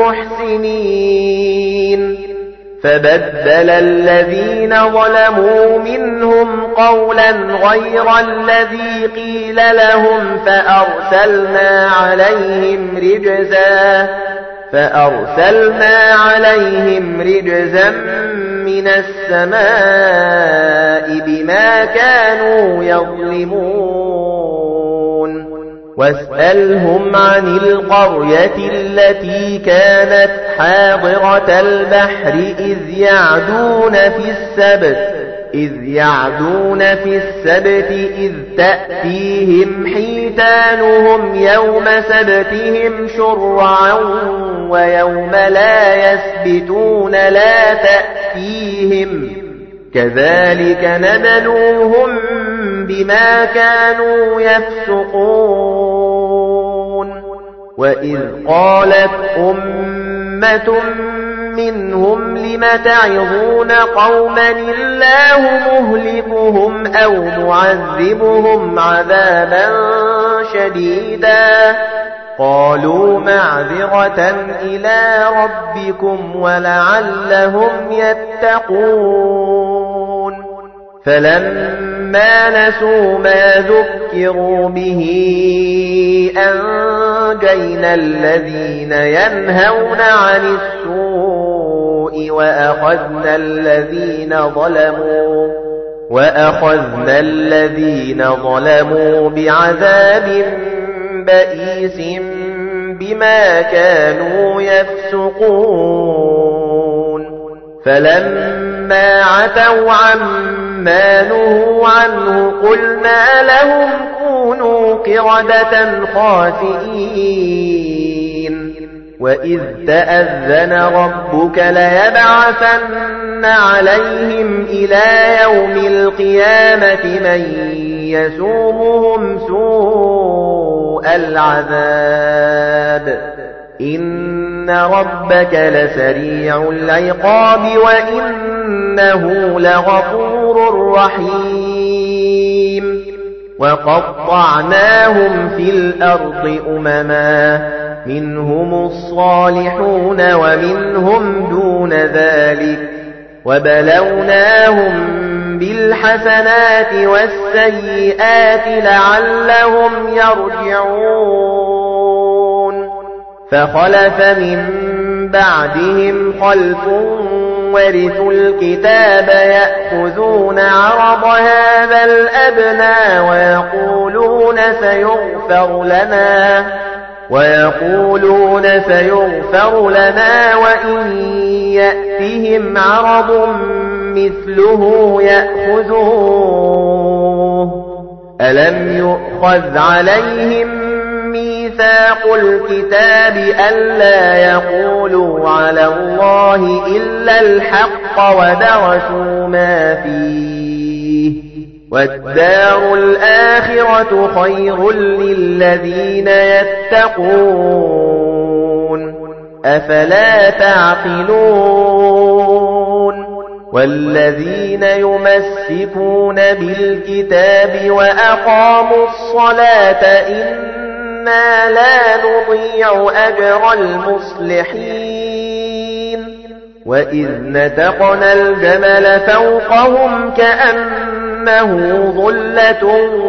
المحسنين فبدل الذين ظلموا منهم قولا غير الذي قيل لهم فأرسلنا عليهم رجزا من السماء بما كانوا يظلمون واسألهم عن القرية التي كانت حاضرة البحر إذ يعدون في السبت إذ تأتيهم حيتانهم يوم سبتهم شرعا ويوم لا يسبتون لا تأتيهم كذلك نبلوهم بما كانوا يفسقون وإذ قالت أمة منهم لم تعظون قوما الله مهلكهم أو معذبهم عذابا شديدا قالوا معذرة إلى ربكم ولعلهم يتقون فلما نسوا ما ذكروا به أنجينا الذين ينهون عن السوء وأخذنا الذين ظلموا بعذاب بئيس بما كانوا يفسقون فلما عتوا عما نهوا عنه قلنا لهم كونوا قردة خاسئين وإذ تأذن ربك ليبعثن عليهم إلى يوم القيامة من يسومهم سوء العذاب إن ربك لسريع العقاب وإنه لغفور رحيم وقطعناهم في الأرض أمما منهم الصالحون ومنهم دون ذلك وبلوناهم بالحسنات والسيئات لعلهم يرجعون فخلف من بعدهم خلف ورثوا الكتاب يأخذون عرض هذا الأدنى ويقولون سيغفر لنا وإن يأتهم عرض مثله يأخذوه ألم يؤخذ عليهم ميثاق الكتاب ألا يقولوا على الله إلا الحق ودرسوا ما فيه والدار الآخرة خير للذين يتقون أفلا تعقلون والذين يمسكون بالكتاب وأقاموا الصلاة إنا لا نضيع أجر المصلحين وَإِذْ نَتَقْنَا الْجَبَلَ فَوْقَهُمْ كَأَنَّهُ ظُلَّةٌ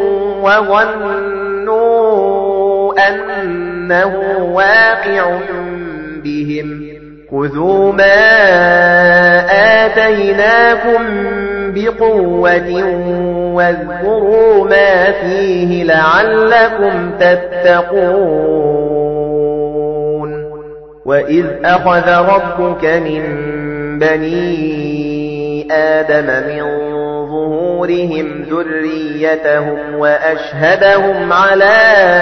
وَظَنُّوا أَنَّهُ واقع بِهِمْ خُذُوا مَا آتَيْنَاكُمْ بِقُوَّةٍ وَاذْكُرُوا مَا فِيهِ لَعَلَّكُمْ تَتَّقُونَ وَإِذْ أَخَذَ رَبُّكَ مِنْ بَنِي آدَمَ مِنْ ظُهُورِهِمْ ذُرِّيَّتَهُمْ وَأَشْهَدَهُمْ عَلَى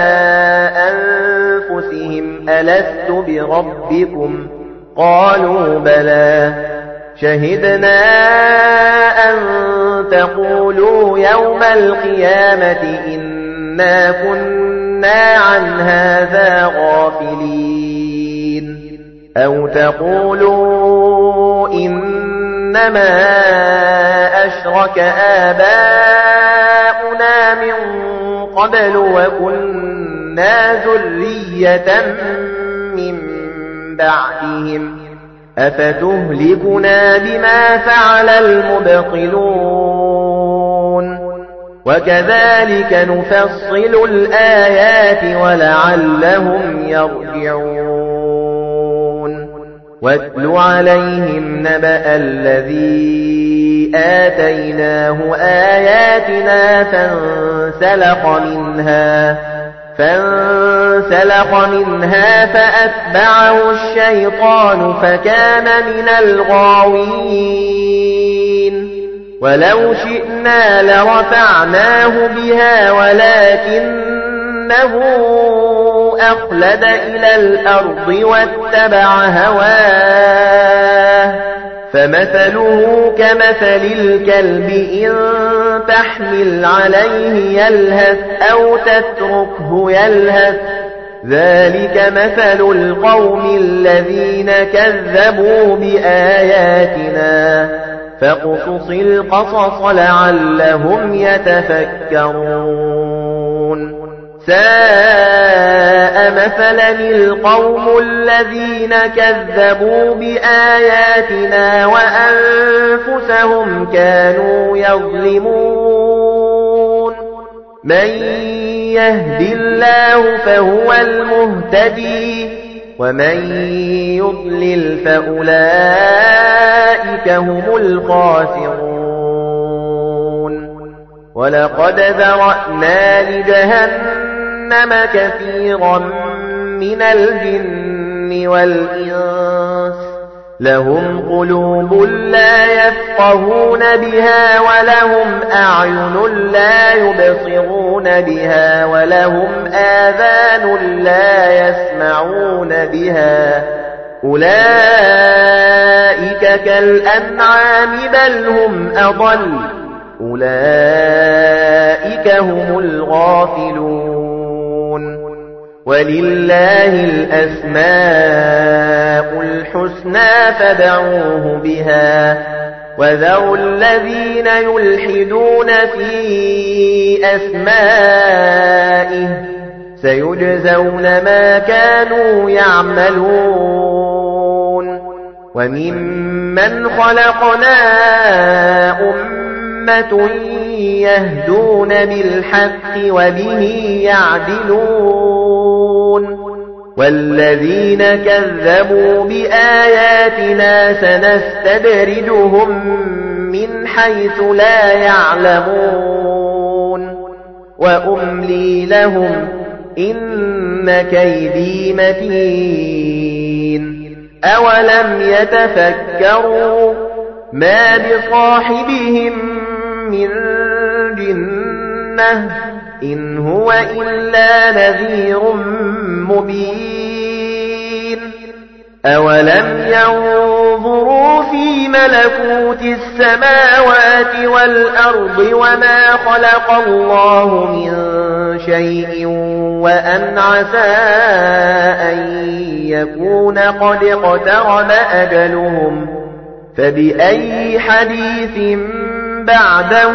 أَنفُسِهِمْ أَلَسْتُ بِرَبِّكُمْ قَالُوا بَلَى شَهِدْنَا أَن تَقُولُوا يَوْمَ الْقِيَامَةِ إِنَّا كُنَّا عَنْ هَذَا غَافِلِينَ أَوْ تَقُولُوا إِنَّمَا أَشْرَكَ آبَاؤُنَا مِنْ قَبْلُ وَكُنَّا ذُرِّيَّةً مِنْ بَعْدِهِمْ أَفَتُهْلِكُنَا بِمَا فَعَلَ الْمُبْطِلُونَ وَكَذَلِكَ نُفَصِّلُ الْآيَاتِ وَلَعَلَّهُمْ يَرْجِعُونَ وَاتْلُ عَلَيْهِمْ نَبَأَ الَّذِي آتَيْنَاهُ آيَاتِنَا فانسلخ منها فأتبعه الشيطان فكان من الغاوين ولو شئنا لرفعناه بها ولكنه أخلد إلى الأرض واتبع هواه فمثله كمثل الكلب إن تحمل عليه يلهث أو تتركه يلهث ذلك مثل القوم الذين كذبوا بآياتنا فاقصص القصص لعلهم يتفكرون ساء مثلا القوم الذين كذبوا بآياتنا وأنفسهم كانوا يظلمون من يهد الله فهو المهتدي ومن يضلل فأولئك هم الخاسرون ولقد ذرأنا لجهنم كثيرا من الجن والإنس لهم قلوب لا يفقهون بها ولهم أعين لا يبصرون بها ولهم آذان لا يسمعون بها أولئك كالأنعام بل هم أضل أولئك هم الغافلون ولله الأسماء الحسنى فادعوه بها وذروا الذين يلحدون في أسمائه سيجزون ما كانوا يعملون وممن خلقنا أمة يهدون بالحق وبه يعدلون والذين كذبوا بآياتنا سنستدرجهم من حيث لا يعلمون وأملي لهم إن كيدي متين أولم يتفكروا ما بصاحبهم من جنة إن هو إلا نذير مبين أولم ينظروا في ملكوت السماوات والأرض وما خلق الله من شيء وأن عسى أن يكون قد اقترب أجلهم فبأي حديث بعده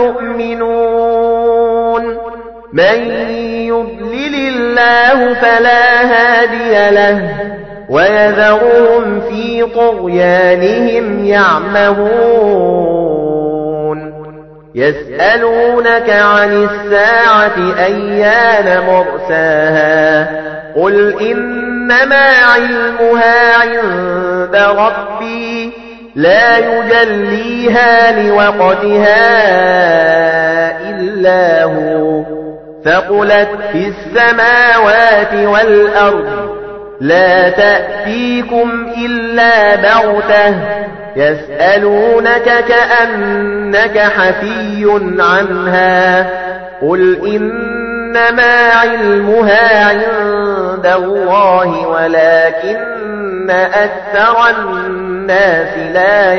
يؤمنون من يضلل الله فلا هادي له ويذرهم في طغيانهم يعمهون يسألونك عن الساعة أيان مرساها قل إنما علمها عند ربي لا يجليها لوقتها إلا هو ثقلت في السماوات والأرض لا تأتيكم إلا بغتة يسألونك كأنك حفي عنها قل إنما علمها عند الله ولكن أكثر الناس لا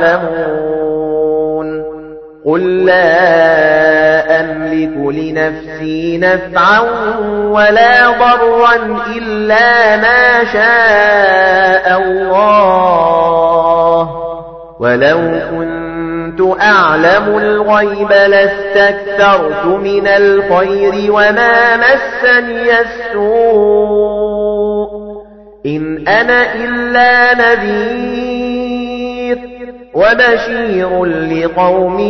يعلمون قل لا أملك لنفسي نفعا ولا ضرا إلا ما شاء الله ولو كنت أعلم الغيب لاستكثرت من الخير وما مسني السوء إن أنا إلا نذير وبشير لقوم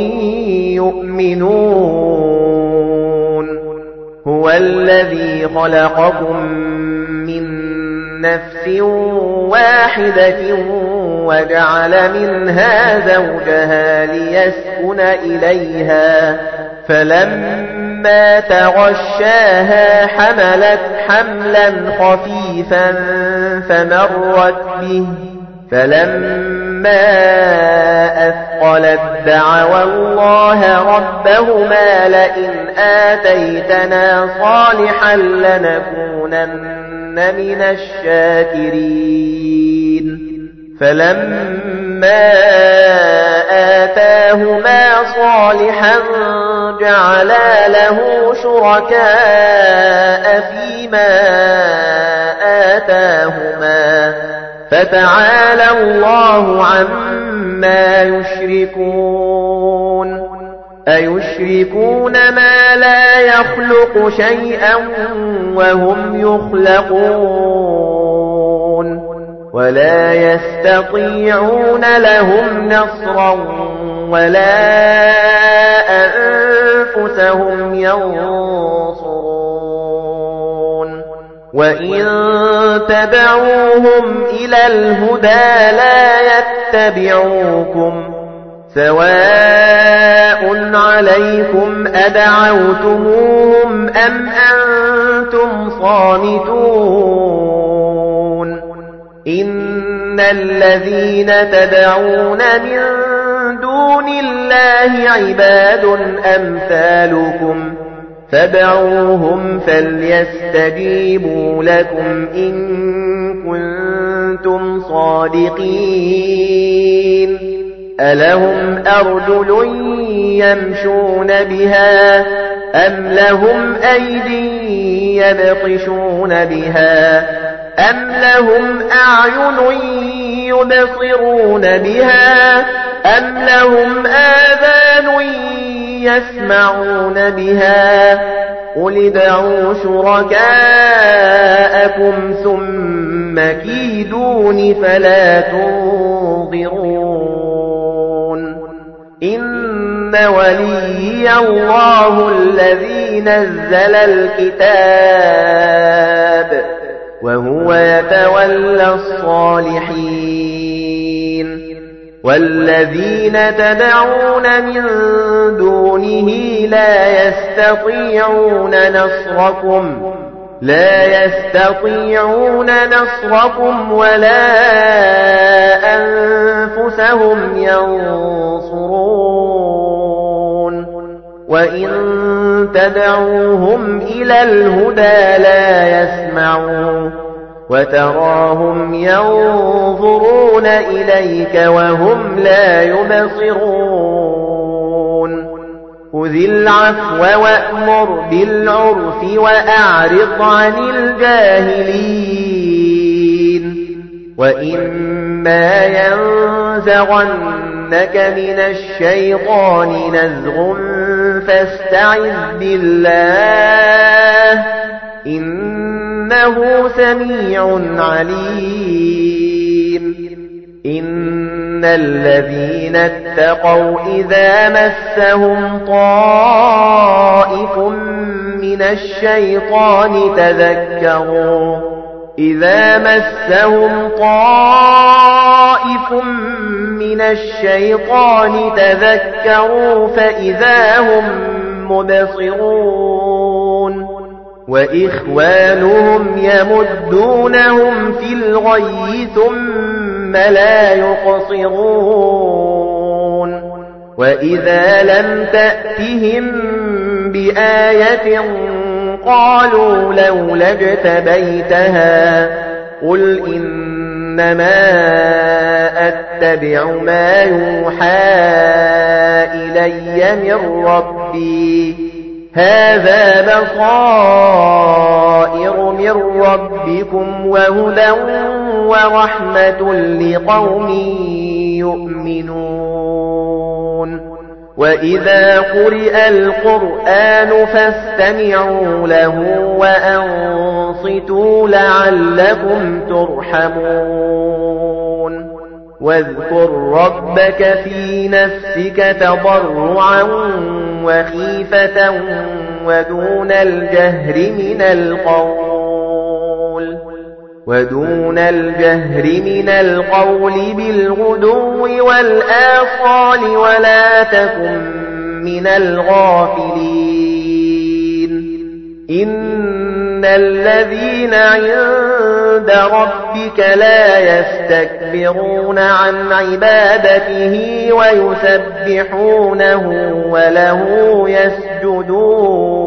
يؤمنون هو الذي خلقكم من نفس واحدة وجعل منها زوجها ليسكن إليها فلما تغشاها حملت حملا خفيفا فمرت به فلما أثقلت دعوا الله ربهما لئن آتيتنا صالحا لنكونن من الشاكرين فلما آتاهما صالحا جعلا له شركاء فيما آتاهما فتعالى الله عما يشركون أيشركون ما لا يخلق شيئا وهم يخلقون ولا يستطيعون لهم نصرا ولا أنفسهم ينصرون وإن تدعوهم إلى الهدى لا يتبعوكم سواء عليكم أدعوتموهم أم أنتم صامتون إن الذين تدعون من دون الله عباد أمثالكم فادعوهم فليستجيبوا لكم إن كنتم صادقين ألهم أرجل يمشون بها أم لهم أيدي يبطشون بها أم لهم أعين يبصرون بها أم لهم آذان يسمعون بها قل ادعوا شركاءكم ثم كيدون فلا تنظرون إن وليي الله الذي نزل الكتاب وهو يتولى الصالحين والذين تدعون من دونه لا يستطيعون نصركم ولا أنفسهم ينصرون وإن تدعوهم إلى الهدى لا يسمعون وتراهم ينظرون إليك وهم لا يبصرون خذ العفو وأمر بالعرف وأعرض عن الجاهلين وإما ينزغنك من الشيطان نزغ فاستعذ بالله إنه سميع عليم إن الذين اتقوا إذا مسهم طائف من الشيطان تذكروا فإذا هم مبصرون وإخوانهم يمدونهم في الغي ثم لا يقصرون وإذا لم تأتهم بآية قالوا لولا اجتبيتها قل إنما أتبع ما يوحى إلي من ربي هذا بصائر من ربكم وهدى ورحمة لقوم يؤمنون وإذا قرئ القرآن فاستمعوا له وأنصتوا لعلكم ترحمون واذكر ربك في نفسك تضرعا وخيفة ودون الجهر من القول بالغدو والآصال ولا تكن من الغافلين إن الذين عند ربك لا يستكبرون عن عبادته ويسبحونه وله يسجدون